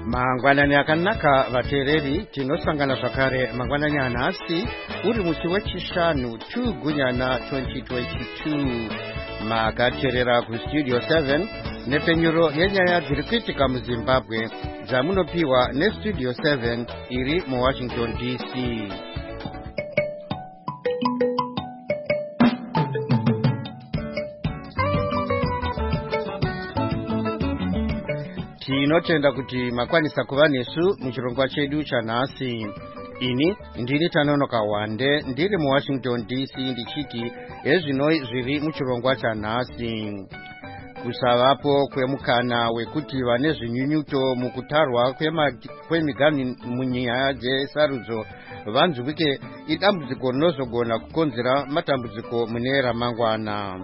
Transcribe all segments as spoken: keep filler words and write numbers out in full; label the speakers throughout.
Speaker 1: Mangwanani akanaka vatereri tinosangana zvakare mangwanani anhasi uri musi wechishanu two gunyana twenty twenty-two makaterera kustudio seven nepenyuro yenyaya dziri kuitika muZimbabwe dzamunopiwa nestudio seven iri muWashington D C. Tinotenda kuti makwanisa kuva nesu muchirongwa chedu chanhasi. Ini ndiri Tanonoka Wande ndiri muWashington D C ndichiti ezvinoi zviri muchirongwa chanhasi. Kusavapo kwemukana wekuti vane zvinyunyuto mukutarwa kwemiganhu munyaya dzesarudzo vanzwike idambudziko rinozogona kukonzera matambudziko mune ramangwana.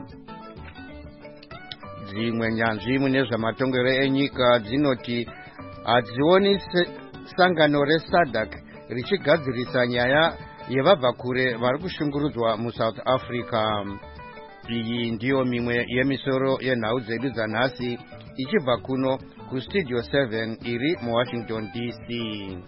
Speaker 1: Dzimwe nyanzvi mune zvamatongero enyika dzinoti hadzioni sangano reSADC richigadzirisa nyaya yevabvakure vari kushungurudzwa muSouth Africa. Iyi ndiyo mimwe yemisoro yenhau dzedu dzanhasi ichibva kuno kustudio seven iri muWashington D C.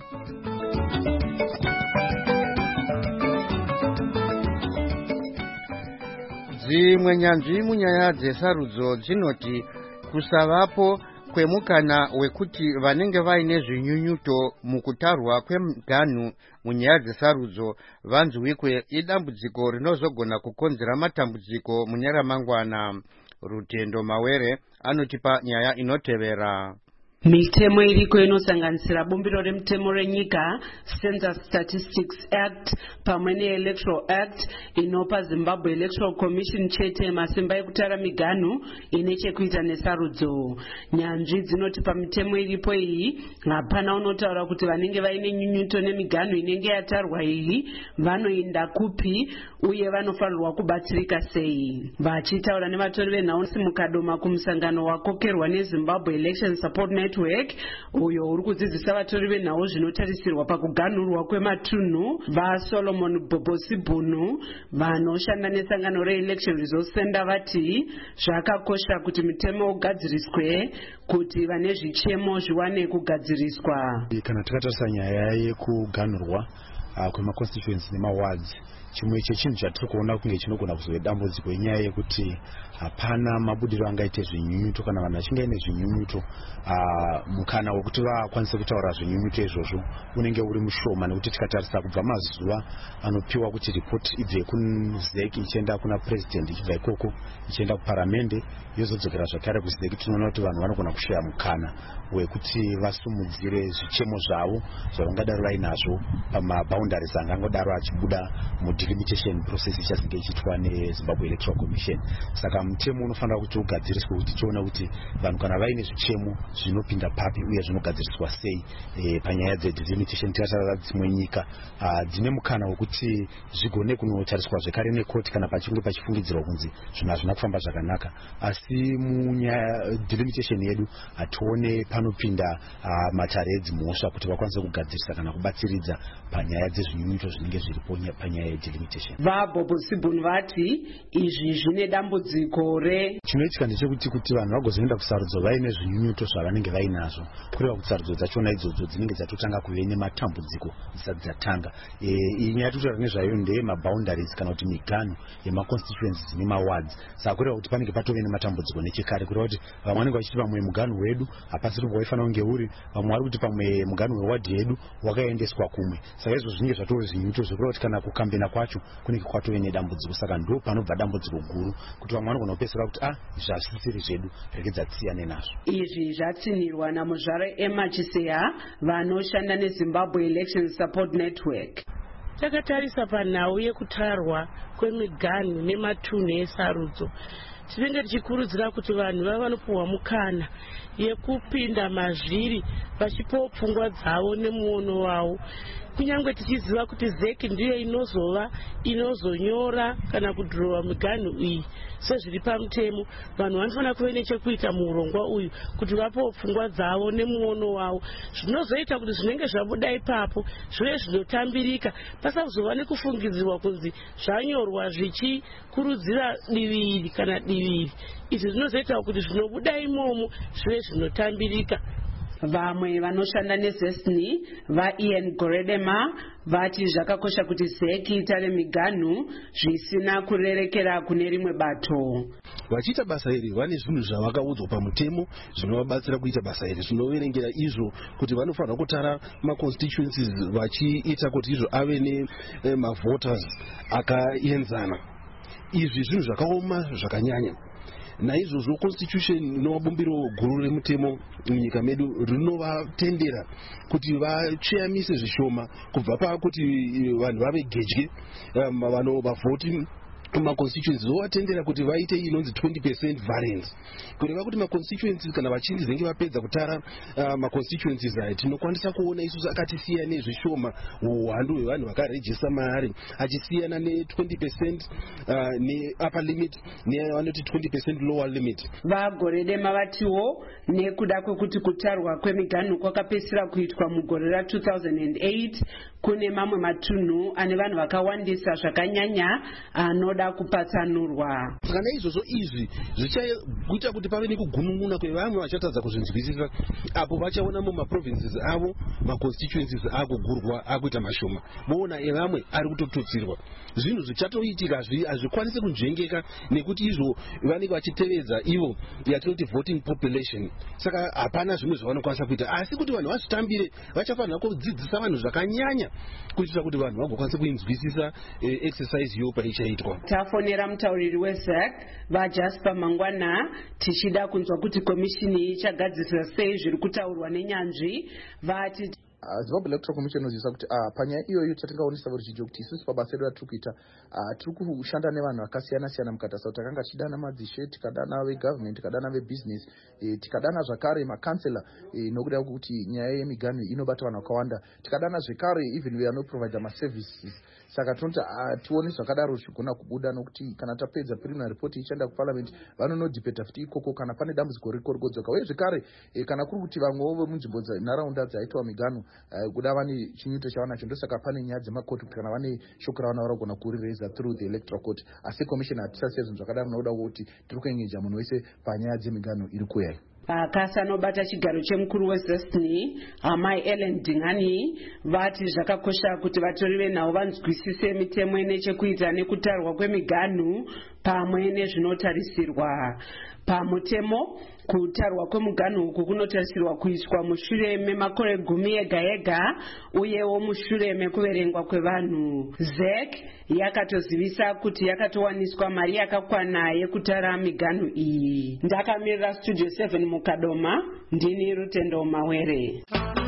Speaker 1: Dzimwe nyanzvi munyaya dzesarudzo dzinoti kusavapo kwemukana wekuti vanenge vaine zvinyunyuto mukutarwa kwemiganhu munyaya dzesarudzo vanzwikwe idambudziko rinozogona kukonzera matambudziko mune ramangwana. Rutendo Mawere anotipa nyaya inotevera.
Speaker 2: Mitemo iriko inosanganisira bumbiro remutemo renyika, Census Statistics Act pamwe neElectoral Act inopa Zimbabwe Electoral Commission chete masimba ekutara miganhu ine chekuita nesarudzo. Nyanzvi dzinoti pamitemo iripo iyi hapana unotaura kuti vanenge vaine nyunyuto nemiganhu inenge yatarwa iyi vanoinda kupi uye vanofanirwa kubatsirika sei. Vachitaura nevatori venhau mukadoma kumusangano wakokerwa neZimbabwe Election Support Network uyo uri kudzidzisa vatori venhau zvinotarisirwa pakuganhurwa kwematunhu vaSolomon Bobosibhunu vanoshanda nesangano reElection Resource Center vati zvakakosha kuti mitemo ugadziriswe kuti vane zvichemo zviwane kugadziriswa.
Speaker 3: Kana takatarisa nyaya yekuganhurwa kwemaconstituency nemawards, chimwe chechinhu chatiri kuona kunge chinogona kuzove dambudziko inyaya yekuti hapana mabudiro angaite zvinyunyuto kana vanhu vachinge ine zvinyunyuto mukana wekuti vakwanise kutaura zvinyunyuto izvozvo unenge uri mushoma, nekuti tikatarisa kubva mazuva anopiwa kuti ripoti ibve kuZEC ichienda kuna president ichibva ikoko ichienda kuparamende yozodzokera zvakare kuZEC, tinoona kuti vanhu vanogona kushaya mukana wekuti vasumudzire zvichemo zvavo zvavangadaro vainazvo pamaboundaries angangodaro achibuda mudelimitation process ichazenge ichiitwa neZimbabwe Electoral Commission. Saka mutemo unofanira kuti ugadziriswe kuti tione kuti vanhu kana vaine zvichemo zvinopinda papi uye zvinogadziriswa sei e, panyaya dzedelimitation. Tikatarisa dzimwe nyika dzine mukana wekuti zvigone kunotariswa zvekare nekoti kana pachinge pachifungidzirwa kunzi zvinhu hazvina kufamba zvakanaka, asi munyaya delimitation yedu hatione panopinda matare edzimhosva kuti vakwanise kugadzirisa kana kubatsiridza panyaya dzezvinyunyuto zvinenge zviripo panyaya yedelimitation.
Speaker 2: VaBobosibhunu vati izvi zvine dambudziko re
Speaker 3: chinoitika ndechekuti kuti vanhu vagozoenda kusarudzo vaine zvinyunyuto zvavanenge vainazvo, kureva kuti sarudzo dzachona idzodzo dzinenge dzatotanga kuve nematambudziko dzisati dzatanga. Iyi nyaya totaura nezvayo ndeyemaboundaries kana kuti miganhu yemaconstituencies nemawards. Saka kureva kuti panenge patove nematambudziko nechekare, kureva kuti vamwe vanenge vachiti pamwe muganhu wedu hapasi waifanira kunge uri, vamwe vari kuti pamwe muganhu wewadhi yedu wakaendeswa kumwe. Saka izvo zvinenge zvatove zvinyunyuto zvokureva kuti kana kukambena kwacho kunenge kwatove nedambudziko. Saka ndo panobva dambudziko guru kuti vamwe vanogona kupedzisira kuti ah zvasisiri zvedu regedza tsiyane nazvo.
Speaker 2: Izvi zvatsinirwa namuzvare Emma Chiseya vanoshanda neZimbabwe Election Support Network.
Speaker 4: Takatarisa panhau yekutarwa kwemiganhu nematunhu esarudzo, tinenge tichikurudzira kuti vanhu vava vanopuhwa mukana yekupinda mazviri vachipawo pfungwa dzavo nemuono wavo, kunyange tichiziva kuti ZEC ndiyo inozova inozonyora kana kudhirowa miganhu iyi sezviri pamutemo. Vanhu vanofanira kuve nechekuita muurongwa uyu kuti vapawo pfungwa dzavo nemuono wavo, zvinozoita kuti zvinenge zvabuda ipapo zvive zvinotambirika pasazova nekufungidzirwa kunzi zvanyorwa zvichikurudzira diviri kana diviri. Izvi zvinozoita kuti zvinobuda imomo zvive zvinotambirika.
Speaker 2: Vamwe vanoshanda nezesni vaIan Goredema vati zvakakosha kuti zeki itare miganhu zvisina kurerekera kune rimwe bato.
Speaker 5: Vachiita basa iri vane zvinhu zvavakaudzwa pamutemo zvinovabatsira kuita basa iri, zvinoverengera izvo kuti vanofanira kutara maconstituencies vachiita kuti izvo ave nemavoters akaenzana. Izvi zvinhu zvakaoma zvakanyanya. Naizvozvo constitution nobumbiro guru remutemo munyika medu rinovatendera kuti vacheyamise zvishoma kubva pakuti vanhu vave gedye vanovavhoti maconstituencies vovatendera kuti vaite inonzi twenty percent variance kureva kuti maconstituencies kana vachinzi zenge vapedza kutara uh, maconstituencies aya tinokwanisa kuona isusu akatisiya nezvishoma uwandu hwevanhu vakarejista maari achisiyana ne twenty percent uh, ne-upper limit nevanoti twenty percent lower limit.
Speaker 2: Vagoredema vatiwo nekuda kwekuti kutarwa kwemiganhu kwakapesera kuitwa mugore ra two thousand eight kune mamwe matunhu ane vanhu vakawandisa zvakanyanya anoda kupatsanurwa.
Speaker 5: Kana izvozvo izvi zvichaita kuti pave nekugunun'una kwevamwe vachatadza kuzvinzwisisa apo vachaona mumaprovinces avo maconstituencies akugurwa akuita mashoma moona evamwe ari kutotutsirwa. Zvinhu zvichatoitika hazvikwanisi kunzvengeka nekuti izvo vanenge vachitevedza ivo yatinoti voting population. Saka hapana zvimwe zvavanokwanisa kuita asi kuti vanhu vazvitambire vachafanira kudzidzisa vanhu zvakanyanya kuitira kuti vanhu vagokwanisa kuinzwisisa eh, exercise yo paichaitwa.
Speaker 2: Tafonera mutauriri weZEC vaJasper Mangwana tichida kunzwa kuti komishini ichagadzirisa sei zviri kutaurwa nenyanzvi vati
Speaker 6: Uh, Zimbabwe Electoral Commission inozivisa kuti uh, panyaya iyoyo tatingaonesa ruzhinji kuti isusu pabasa redu ratiri kuita uh, tiri kushanda nevanhu vakasiyana siyana mukatarisa kuti takanga tichidana madzishe tikadana vegovernment tikadana vebusiness eh, tikadana zvakare makansela eh, nokuda kuti nyaya yemiganhu inobata vanhu vakawanda tikadana zvekare even vanoprovide maservices. Saka tonoti uh, tione zvakadaro zvikona kubuda nokuti kana tapedza preliminary report ichienda kuparliament vanonodhibheta futi ikoko kana pane dambudziko riri kurigodzoka uye zvekare eh, kana kuri kuti vamwewo vemunzvimbo nharaunda dzaitwa miganhu uh, kuda vane chinyuto chavanacho ndosaka pane nyaya dzemakoti kuti kana vane shoko ravana varagona kurireza through the electoral court asi commission hatisasiya zvinhu zvakadaro nokuda kuti tiri kuengeja munhu wese panyaya dzemiganhu iri kuuya.
Speaker 2: Akasa anobata chigaro chemukuru weZesni Amai Ellen Dingani vati zvakakosha kuti vatori venhau vanzwisise mitemo ine chekuita nekutarwa kwemiganhu pamwe nezvinotarisirwa. Pamutemo kutarwa kwemuganhu uku kunotarisirwa kuitwa mushure memakore gumi ega ega uyewo mushure mekuverengwa kwevanhu. ZEC yakatozivisa kuti yakatowaniswa mari yakakwana yekutara miganhu iyi. Ndakamirira Studio seven mukadoma ndini Rutendo Mawere.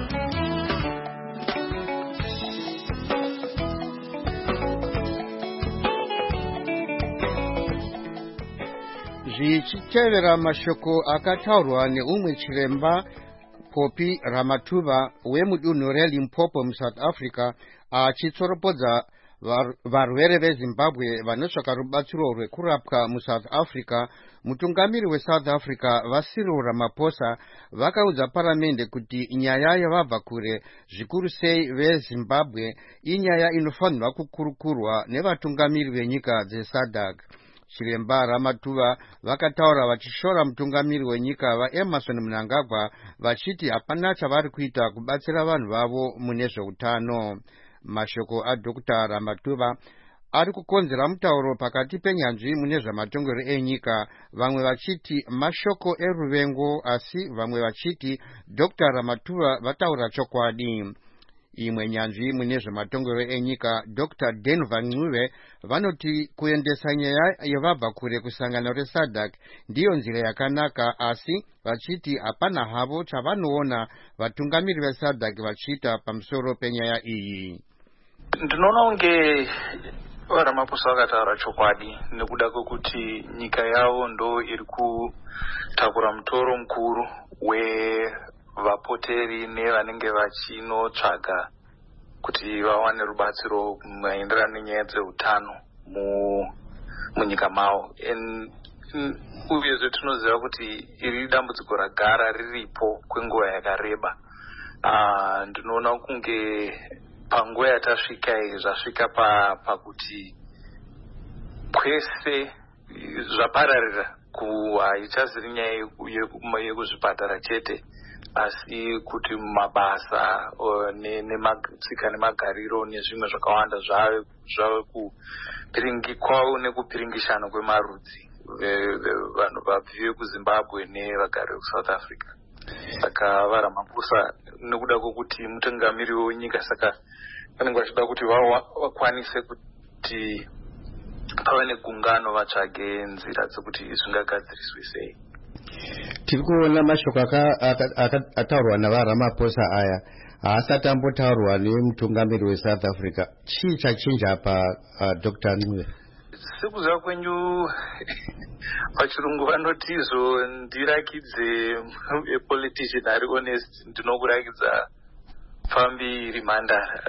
Speaker 1: Zvichitevera mashoko akataurwa neumwe chiremba Poppy Ramathuba wemudunhu reLimpopo muSouth Africa achitsoropodza varwere veZimbabwe vanosvaka rubatsiro rwekurapwa muSouth Africa. Mutungamiri weSouth Africa Vasiro Ramaphosa vakaudza paramende kuti nyaya yavabva kure zvikuru sei veZimbabwe inyaya inofanirwa kukurukurwa nevatungamiri venyika dzeSADC. Chiremba Ramathuba vakataura vachishora mutungamiri wenyika vaEmerson Mnangagwa vachiti hapana chavari kuita kubatsira vanhu vavo mune zveutano. Mashoko aDr Ramathuba ari kukonzera mutauro pakati penyanzvi mune zvamatongero enyika, vamwe vachiti mashoko eruvengo asi vamwe vachiti Dr Ramathuba vataura chokwadi. Imwe nyanzvi mune zvamatongero enyika Dr Denver Ncube vanoti kuendesa nyaya yevabva kure kusangano reSADC ndiyo nzira yakanaka asi vachiti hapana havo chavanoona vatungamiri veSADC vachiita pamusoro penyaya iyi.
Speaker 7: Ndinoona unge Ramaphosa vakataura chokwadi nekuda kwekuti nyika yavo ndo iri kutakura mutoro mukuru we vapoteri nevanenge vachinotsvaga kuti vawane rubatsiro maenderano nenyaya dzeutano munyika mavo. Uyezve tinoziva kuti iri dambudziko ragara riripo kwenguva yakareba. Ndinoona kunge panguva yatasvika zvasvika pakuti kwese zvapararira kuhaichaziri nyaya yekuzvipatara chete asi kuti mabasa nematsika nemagariro nezvimwe zvakawanda zvave zvave kupiringikwawo nekupiringishana kwemarudzi vanhu vabvi vekuzimbabwe nevagari vekusouth africa. Saka vaRamaphosa nekuda kwokuti mutungamiri wenyika, saka vanenge vachida kuti vakwanise kuti pave negungano vatsvage nzira dzekuti zvingagadziriswe sei.
Speaker 1: Tiri kuona mashoko akataurwa navaRamaphosa aya haasati ambotaurwa nemutungamiri weSouth Africa. Chii chachinja pa Doctor Ncube?
Speaker 7: Sekuziva kwenyu pachirungu vanoti izvo ndirakidze a politician ari honest, ndinokurakidza Fambi Rimanda.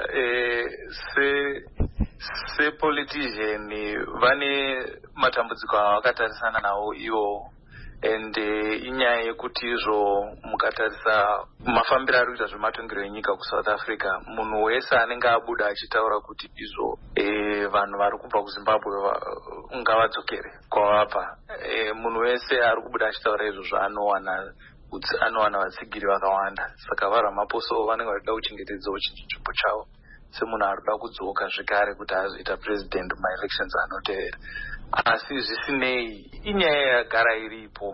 Speaker 7: se se politician vane matambudziko avakatarisana nawo iwo, and inyaya yekuti izvo mukatarisa mafambiro ari kuita zvematongero enyika kuSouth Africa, munhu wese anenge abuda achitaura kuti izvo vanhu vari kubva kuZimbabwe ngavadzokere kwavabva, munhu wese ari kubuda achitaura izvo zvaanowana anowana vatsigiri vakawanda. Saka vaRamaphosa vanenge vachida kuchengetedzawo chinzvimbo chavo semunhu ari kuda kudzoka zvekare kuti azoita president maelections anotevera. Asi zvisinei inyaya yagara iripo,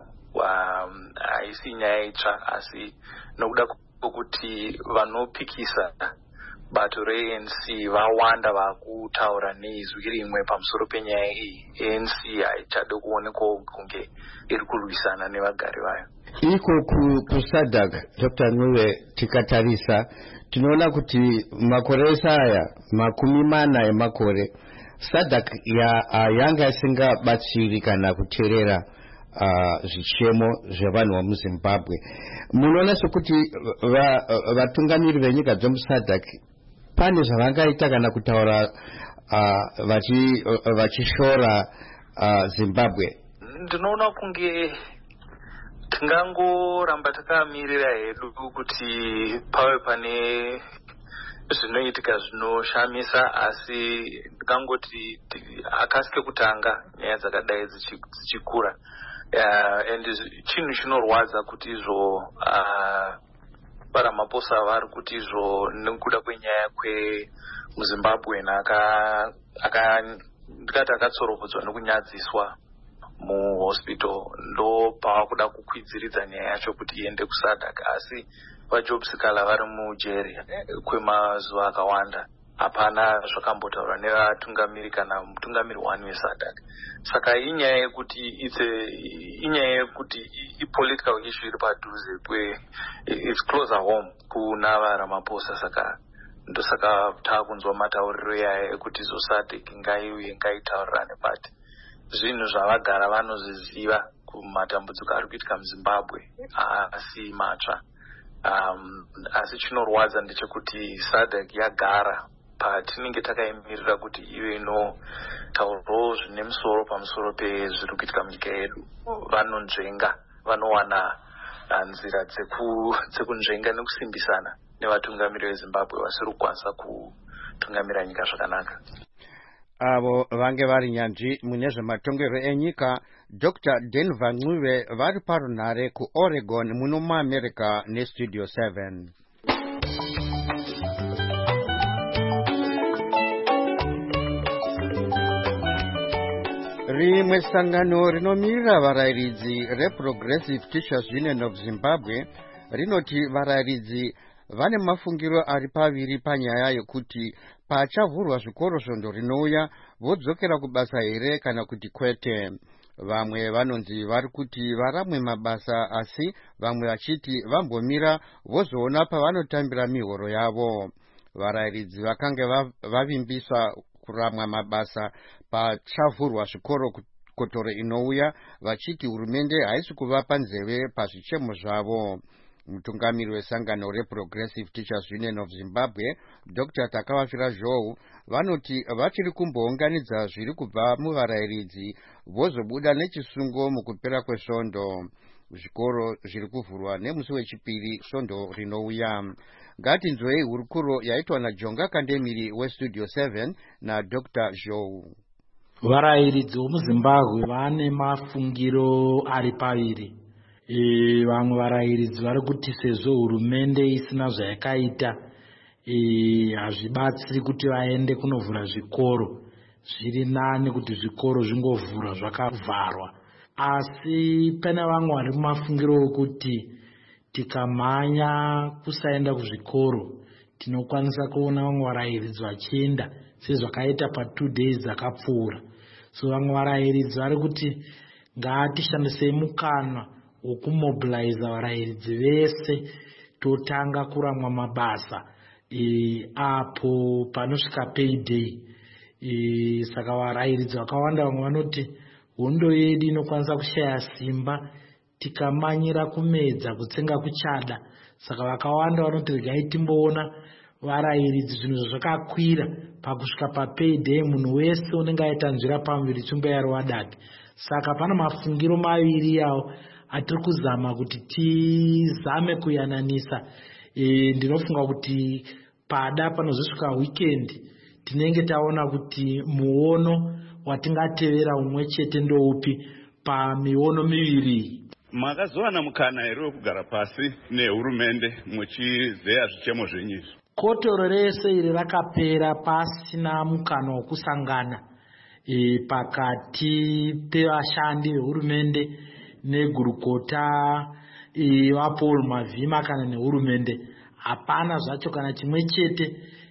Speaker 7: haisi nyaya itsva, asi nokuda kwokuti vanopikisa bato reA N C vawanda vakutaura neizwi rimwe pamusoro penyaya iyi. A N C haichade kuonekwawo kunge iri kurwisana nevagari vayo.
Speaker 1: Iko kuSADC, Doctor Ncube, tikatarisa tinoona kuti makore ese aya makumi mana emakore SADC yanga isingabatsiri kana kuteerera zvichemo zvevanhu vemuZimbabwe. Munoona sekuti vatungamiri venyika dzomuSADC pane zvavangaita kana kutaura vachishora Zimbabwe?
Speaker 7: Ndinoona kunge tingangoramba takamirira hedu kuti pave pane zvinoitika zvinoshamisa, asi ndingangoti akasike kutanga nyaya dzakadai dzichikura. And chinhu chinorwadza kuti izvo vaRamaphosa vari kuti izvo nekuda kwenyaya kwemuZimbabwe ndikati akatsoropodzwa nekunyadziswa muhospital, ndo pavakuda kukwidziridza nyaya yacho kuti iende kuSADC, asi vaJob Sikala vari mujeri kwemazuva akawanda hapana zvakambotaurwa nevatungamiri kana mutungamiri wani weSADC. Saka inyaya yekuti inyaya yekuti ipolitical issue iri padhuze kwe it's closer home kuna vaRamaphosa. Saka ndosaka taakunzwa matauriro yaya ekuti zo SADC ngaiuye ngaitaurirane, but zvinhu zvavagara vanozviziva kumatambudziko ari kuitika muZimbabwe asi matsva. Um, asi chinorwadza ndechekuti SADC yagara patinenge takaimirira kuti ive inotaurawo zvine musoro pamusoro pezviri kuitika munyika yedu. Vanonzvenga, vanowana nzira dzekunzvenga nekusimbisana nevatungamiri veZimbabwe vasiri kukwanisa kutungamira nyika zvakanaka.
Speaker 1: Avo vange vari nyanzvi mune zvematongero enyika. Doctor Denver Ncube vari parunhare kuOregon muno muAmerica neStudio seven. Rimwe sangano rinomirira varayiridzi reProgressive Teachers Union of Zimbabwe rinoti varayiridzi vane mafungiro ari paviri panyaya yekuti pachavhurwa zvikoro svondo rinouya vodzokera kubasa here kana kuti kwete. Vamwe vanonzi vari kuti varamwe mabasa, asi vamwe vachiti vambomira vozoona pavanotambira mihoro yavo. Varayiridzi vakange vavimbisa kuramwa mabasa pachavhurwa zvikoro kotoro inouya, vachiti hurumende haisi kuvapa nzeve pazvichemo zvavo. Mutungamiri wesangano reProgressive Teachers Union of Zimbabwe, Doctor Takavafira Zhou, vanoti vachiri kumbounganidza zviri kubva muvarayiridzi vozobuda nechisungo mukupera kwesvondo. Zvikoro zviri kuvhurwa nemusi wechipiri svondo rinouya. Ngatinzwei hurukuro yaitwa naJonga Kandemiri weStudio seven naDoctor Zhou.
Speaker 8: Varayiridzi vomuZimbabwe vane mafungiro ari paviri. e, vamwe varayiridzi vari kuti sezvo hurumende isina zvayakaita hazvibatsiri e, kuti vaende kunovhura zvikoro. Zviri nani kuti zvikoro zvingovhura zvakavharwa, asi pane vamwe vari mumafungiro okuti tikamhanya kusaenda kuzvikoro tinokwanisa kuona vamwe varayiridzi vachienda sezvakaita pa two days dzakapfuura. So vamwe varayiridzi vari kuti ngatishandisei mukana wokumobilize varayiridzi vese totanga kuramwa mabasa e, apo panosvika payday. E, saka varayiridzi vakawanda vamwe vanoti hondo yedu inokwanisa kushaya simba tikamanyira kumedza kutsenga kuchada. Saka vakawanda vanoti regai timboona varayiridzi zvinhu zvakakwira pakusvika papayday munhu wese unenge aita nzvira pamberi chimboyaro wadati. Saka pana mafungiro maviri yawo atiri kuzama kuti tizame kuyananisa. E, ndinofunga kuti pada panozosvika weekend tinenge taona kuti muono watingatevera umwe chete ndoupi pamiono miviri.
Speaker 9: Makazowana mukana here wekugara pasi nehurumende muchizeya zvichemo zvenyu?
Speaker 8: Kotoro rese iri rakapera pasina mukana wokusangana e, pakati pevashandi vehurumende negurukota e, vaPaul Mavhima kana nehurumende. Hapana zvacho kana chimwe chete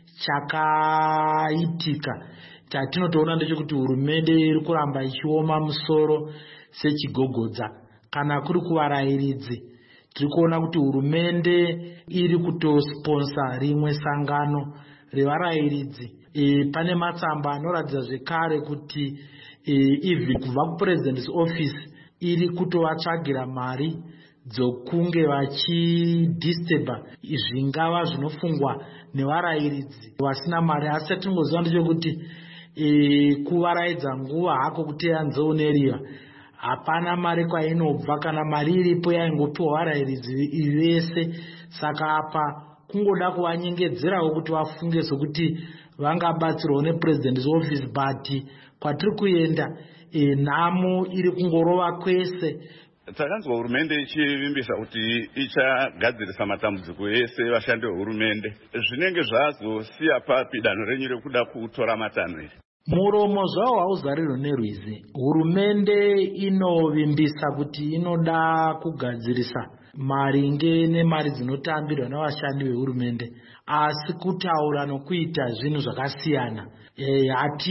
Speaker 8: chakaitika. Chatinotoona ndechekuti hurumende iri kuramba ichioma musoro sechigogodza. Kana kuri kuvarayiridzi tiri kuona kuti hurumende iri kutosponsa rimwe sangano revarayiridzi. E, pane matsamba anoratidza zvekare kuti e, ivi kubva kupresident's office iri kutovatsvagira mari dzokunge vachidisturba zvingava zvinofungwa nevarayiridzi vasina mari. Asi chatingoziva ndechekuti e, kuvaraidza nguva hako kuteya nzou neriva. Hapana mari kwainobva, kana mari iripo yaingopiwa varayiridzi vese. Saka apa kungoda kuvanyengedzerawo kuti vafunge sokuti vangabatsirwawo nepresident's office, but kwatiri kuenda e, nhamo iri kungorova kwese.
Speaker 9: Takanzwa hurumende ichivimbisa kuti ichagadzirisa matambudziko ese vashandi vehurumende. Zvinenge zvazosiya papi danho renyu rekuda kutora matanho iri?
Speaker 8: Muromo zvawo hauzarirwe nerwizi. Hurumende inovimbisa kuti inoda kugadzirisa maringe nemari dzinotambirwa navashandi vehurumende, asi kutaura nokuita zvinhu zvakasiyana. E,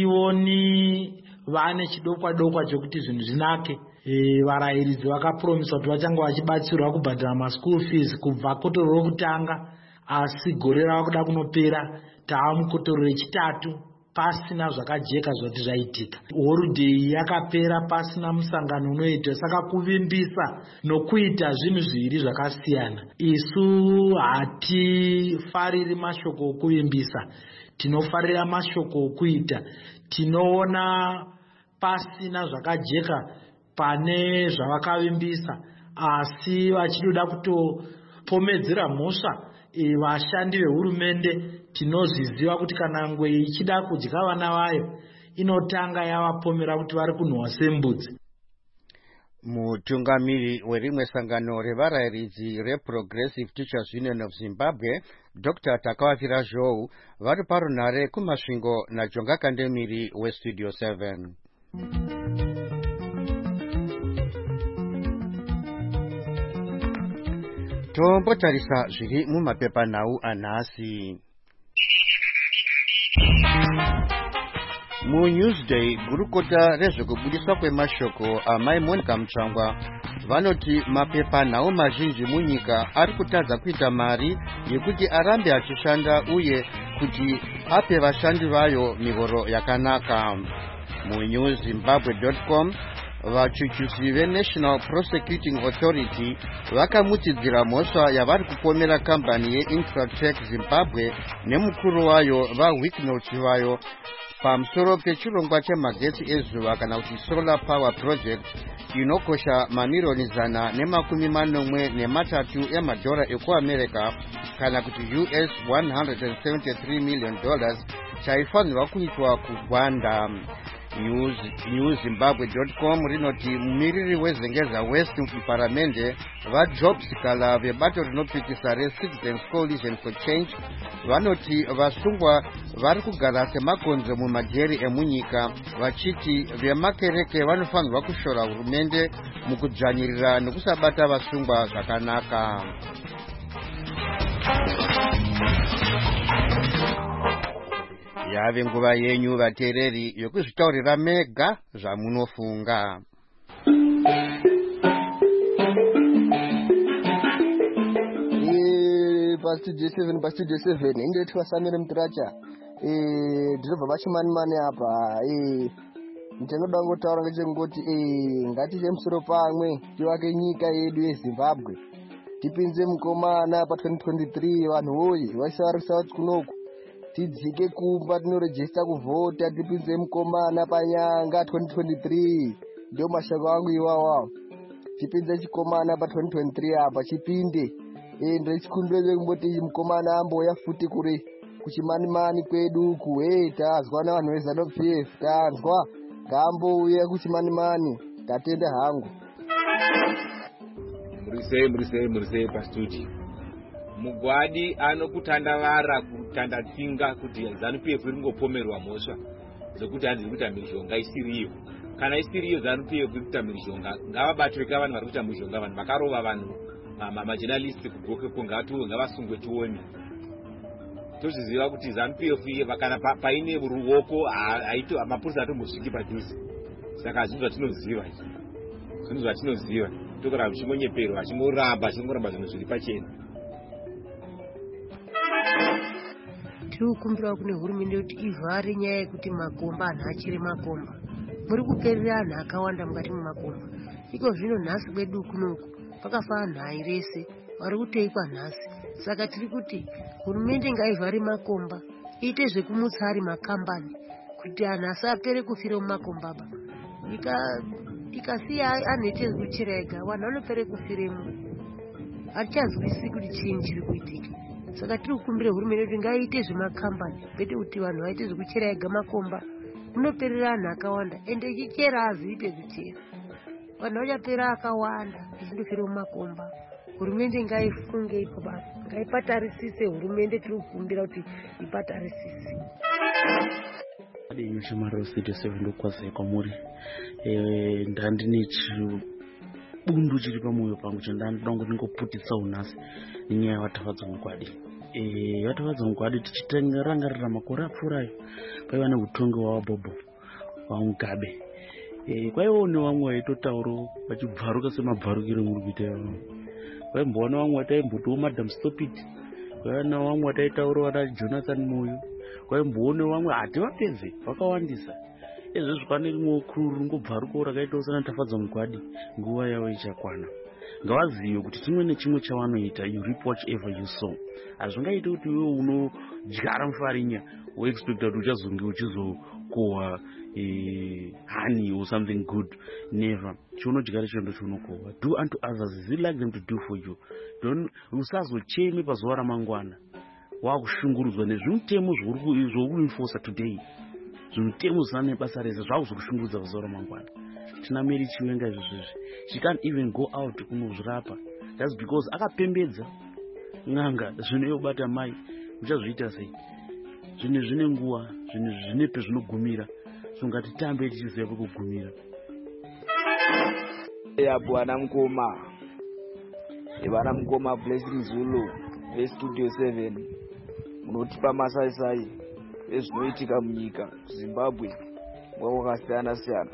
Speaker 8: hationi vane chidokwa dokwa chokuti zvinhu zvinake. E, varayiridzi vakapromisa kuti vachanga vachibatsirwa kubhadhara maschool fees kubva kotoro rokutanga, asi gore rava kuda kunopera tava mukotoro rechitatu pasina zvakajeka zvati zvaitika. Holiday yakapera pasina musangano unoitwa. Saka kuvimbisa nokuita zvinhu zviviri zvakasiyana. Isu hatifariri mashoko okuvimbisa, tinofarira mashoko okuita. Tinoona pasina zvakajeka pane zvavakavimbisa, asi vachida kutopomedzera mhosva e, vashandi vehurumende. Tinozviziva kuti kana ngwe ichida kudya vana vayo inotanga yavapomera kuti vari kunhuhwa sembudzi.
Speaker 1: Mutungamiri werimwe sangano revarayiridzi reProgressive Teachers Union of Zimbabwe, Doctor Takawatira Zhou, vari parunhare kumasvingo naJonga Kandemiri weStudio seven. Tombotarisa zviri mumapepanhau anhasi. MuNewsday, gurukota rezvekubudiswa kwemashoko amai Monica Mutsvangwa vanoti mapepanhau mazhinji munyika ari kutadza kuita mari yekuti arambe achishanda uye kuti ape vashandi vayo mihoro yakanaka. MuNews Zimbabwe dot com, vachuchusi veNational Prosecuting Authority vakamutidzira mhosva yavari kupomera kambani yeInfratech Zimbabwe nemukuru wayo vaWicknote vayo pamusoro pechirongwa chemagetsi ezuva kana kuti solar power project inokosha mamiriyoni zana nemakumi manomwe nematatu emadhora ekuamerica kana kuti U S one hundred seventy-three million dollars chaifanirwa kuitwa kuGwanda. news, news zimbabwe dot com rinoti mumiriri wezengeza west muparamende vajobs kala vebato rinopikisa reCitizens Coalition for Change vanoti vasungwa vari kugara semakonzo mumajeri emunyika vachiti vemakereke vanofanirwa kushora hurumende mukudzvanyirira nekusabata vasungwa zvakanaka. Yave nguva yenyu vateereri yokuzvitaurira mega zvamunofunga.
Speaker 10: Pastudio seven pastudio seven inde twasamire mtiracha eh ndinobva pachimani mani apa eh ndinoda ngotaura ngechengoti eh ngatiche musoro pamwe tiwake nyika yedu yeZimbabwe tipinze mukomana pa twenty twenty-three vanhu woye vasharisa kunoku tidzike kumba tinoregister kuvhota tipinze mukomana panyanga twenty twenty-three ndio mashaka wangu iwawa tipinze chikomana pa twenty twenty-three apa chipinde eh ndechikundwe ngoti mukomana amboya futi kure kuchimani mani kwedu ku eh tazwa na vanhu vezano P F tanzwa gambo uye kuchimani mani tatenda hangu
Speaker 11: murise murise murise pastudio mugwadi anokutandavara kutanda tsinga kuti zanu P F ringopomerwa mhosva dzekuti hanzi kuita mishonga isiriyo kana isiriyo zanu P F kuita mishonga ngavabatwe vanhu vari kuita mishonga vanhu vakarova vanhu majournalist kugoke kongatu ngavasungwe tuoni tozviziva kuti zanu P F kana paine ruoko aito mapurisa atombosviki padhuze saka zvinhu zvatinoziva zvinhu zvatinoziva tokora zvichingonyeperwa achingoramba achingoramba zvinhu zviri pachena.
Speaker 12: Tiri kukumbira kune hurumende kuti ivhare nyaya yekuti makomba anhu achiri makomba muri kuperera anhu akawanda mukati mumakomba iko zvino nhasi kwedu kunoku pakafa anhu airese vari kuteikwa nhasi saka tiri kuti hurumende ngaivhare makomba iite zvekumutsa ari makambani kuti anhu asapere kufira mumakomba ba ikasiya anhu ite zvekuchera ega vanhu vanopere kufiremo hatichazwisi kuti chii chiri kuitika saka tiri kukumbira hurumende kuti ngaiite zvemakambani kwete kuti vanhu vaite zvekuchera ega makomba munoperera anhu akawanda ende ichichera hazivi pekuchera vanhu vachapera akawanda ichindofira mumakomba. Hurumende ngaifunge ipo basi ngaipatarisise hurumende tiri kukumbira kuti ipatarisise.
Speaker 13: Adinyo chimaro studio seven ndokwaze kwamuri eh ndandine chibundu chiri pamwoyo pangu chandanoda kuti ndingoputisa unasi nenyaya vatafadza mugwadi eh vatafadza mugwadi tichitengerangarira makore apfuurayo paiva neutongi hwavaBhobho vaMugabe eh kwaivawo nevamwe vaitotauro vachibvaruka semabvarukiro muri kuita vaimboona vamwe vataimbotiwo Madam Stopid kwaiva nevamwe vataitauro vana Jonathan Moyo kwaimboona vamwe hati vapedze vakawandisa izvo zvikwane rimwe kururu ngobvarukawo rakaitawo sana Tafadza Mugwadi nguva yavo ichakwana ngavazive kuti chimwe nechimwe chavanoita you reap whatever you sow hazvingaite kuti iwe unodyara mufarinya woexpecta kuti uchazonge uchizokohwa honey or something good. Never. Chaunodyara chiro ndochaunokohwa. Do unto others as you like them to do for you. Don't usazocheme pazuva ramangwana wakushungurudzwa nezvimutemo zvokuenforce today. Zvimutemo zvisina nebasa rese zvakuzokushungurudza pazuva ramangwana. Tina Mary Chiwenga izvozvo. She can't even go out kunozvirapa. That's because akapembedza nganga zvinobata mai uchazviita sei. Zvine zvine nguva, zvine zvine pezvinogumira. So ngatitambe tichiziva pekugumira.
Speaker 14: Ya bwana Mkoma. Bwana Mkoma Blessing Zulu ve Studio seven. Munotipa masai sai ezvinoitika munyika Zimbabwe mwakasiyana siyana.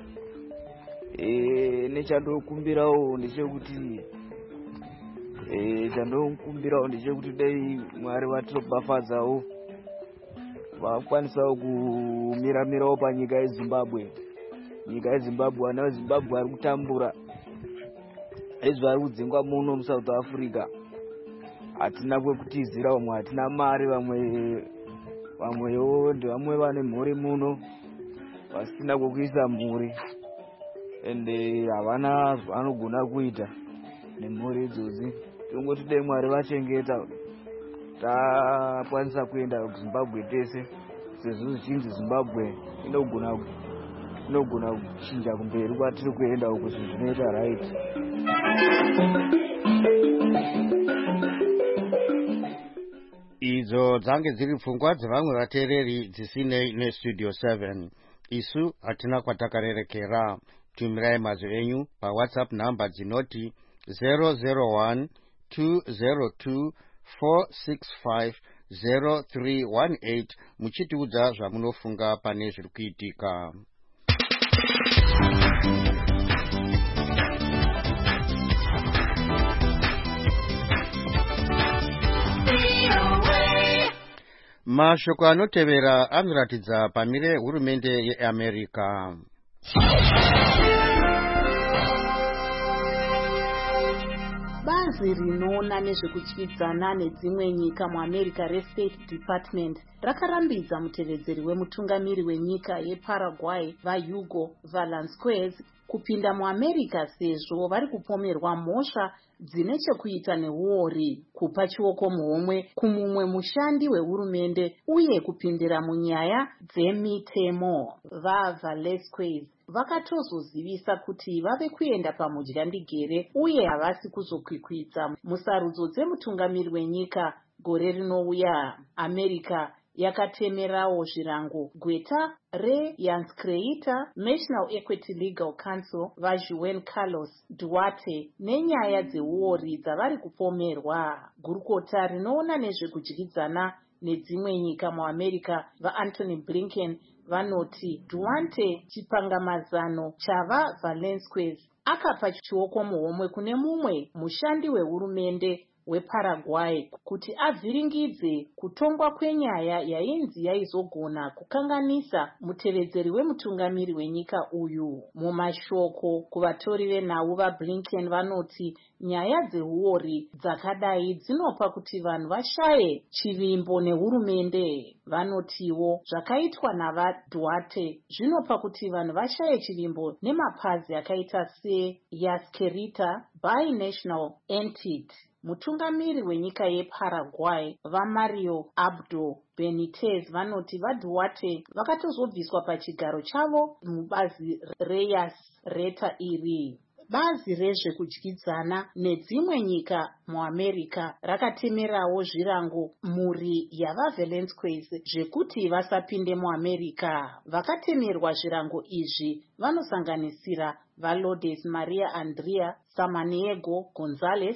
Speaker 14: Eh nechandokumbirawo ndechekuti eh chandokumbirawo ndechekuti dai Mwari vatobafadzawo vakwanisawo kumiramirawo panyika yeZimbabwe. Nyika yeZimbabwe vana veZimbabwe vari kutambura izvo vari kudzingwa muno muSouth Africa. Hatina kwekutizira, vamwe hatina mari, vamwe vamwewo ndevamwe vane mhuri muno vasina kwekuisa mhuri ende havana zvavanogona kuita nemhuri idzodzi. Tongoti dai Mwari vachengeta takwanisa kuenda kuZimbabwe tese sezvo zvichinzi Zimbabwe inogona tinogona kuchinja kumberi kwatiri kuenda uku zvinhu zvinoita right.
Speaker 1: Idzo dzange dziri pfungwa dzevamwe vateereri dzisinei nestudio seven. Isu hatina kwatakarerekera. Tumirai mazwi enyu paWhatsApp namba dzinoti zero zero one two zero two four six five zero three one eight muchitiudza zvamunofunga pane zviri kuitika. Mashoko anotevera anoratidza pamire hurumende yeAmerica.
Speaker 15: Bazi rinoona nezvekutyidzana nedzimwe nyika muAmerica reState Department rakarambidza mutevedzeri wemutungamiri wenyika yeParaguay vaHugo Valasquez kupinda muAmerica sezvo vari kupomerwa mhosva dzine chekuita neuori, kupa chioko muhomwe kumumwe mushandi wehurumende uye kupindira munyaya dzemitemo. VaValasquez vakatozozivisa kuti vave kuenda pamudyandigere uye havasi kuzokwikwidza musarudzo dzemutungamiri wenyika gore rinouya. America yakatemerawo zvirango gweta reYanscreita National Equity Legal Council vaJuan Carlos Duarte nenyaya dzeuori dzavari kupomerwa. Gurukota rinoona nezvekudyidzana nedzimwe nyika muAmerica vaAntony Blinken vanoti Duarte chipangamazano chava Valasquez akapa chioko muhomwe kune mumwe mushandi wehurumende weParaguay kuti avhiringidze kutongwa kwenyaya yainzi yaizogona kukanganisa mutevedzeri wemutungamiri wenyika uyu. Mumashoko kuvatori venhau vaBlinken vanoti nyaya dzeuori dzakadai dzinopa kuti vanhu vashaye chivimbo nehurumende. Vanotiwo zvakaitwa navaDuarte zvinopa kuti vanhu vashaye chivimbo nemapazi akaita seYanscreita Binational Entity. Mutungamiri wenyika yeParaguay vaMario Abdo Benitez vanoti vaDuarte vakatozobviswa pachigaro chavo mubazi reYas reta iri. Bazi rezvekudyidzana nedzimwe nyika muAmerica rakatemerawo zvirango mhuri yavaValasquez zvekuti vasapinde muAmerica. Vakatemerwa zvirango izvi vanosanganisira vaLourdes Maria Andrea Samaniego Gonzalez,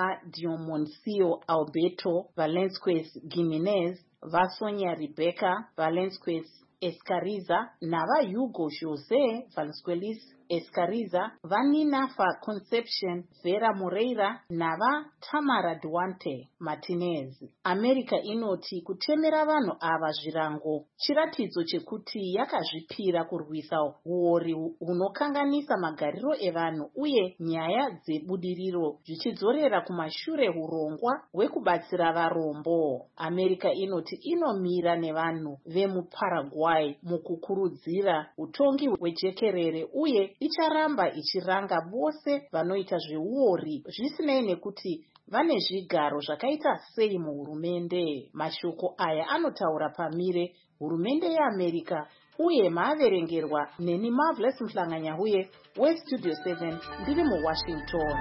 Speaker 15: vaDiomoncio Alberto Valasquez Gimenez, vaSonia Rebecca Valasquez Escariza navaHugo Jose Valasquez Escariza, vaNinafa Conception Vera Moreira navaTamara Duarte Martinez. America inoti kutemera vanhu ava zvirango chiratidzo chekuti yakazvipira kurwisa uori hunokanganisa magariro evanhu uye nyaya dzebudiriro zvichidzorera kumashure hurongwa hwekubatsira varombo. America inoti inomira nevanhu vemuParaguay mukukurudzira utongi hwejekerere uye icharamba ichiranga vose vanoita zveuori zvisinei nekuti vane zvigaro zvakaita sei muhurumende. Mashoko aya anotaura pamire hurumende yeAmerica uye maaverengerwa neni Marvelous Mhlanganyahuye weStudio seven ndiri muWashington.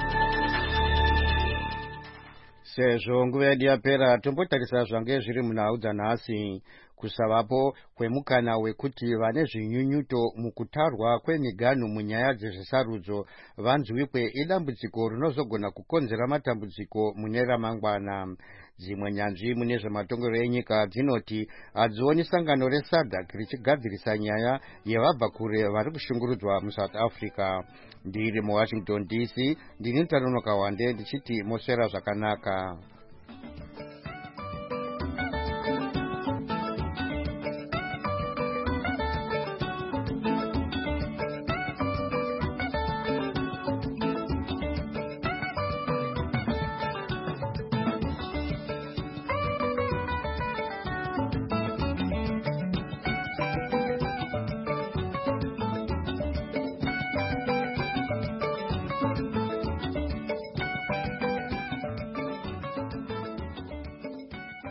Speaker 1: Sezvo nguva yedu yapera tombotarisa zvange zviri munhau dzanhasi. Kusavapo kwemukana wekuti vane zvinyunyuto mukutarwa kwemiganhu munyaya dzezvisarudzo vanzwikwe idambudziko rinozogona kukonzera matambudziko mune ramangwana. Dzimwe nyanzvi mune zvematongerwo enyika dzinoti hadzioni sangano reSADC richigadzirisa nyaya yevabva kure vari kushungurudzwa muSouth Africa. Ndiri muWashington D C ndini Taruno Kawande ndichiti moswera zvakanaka.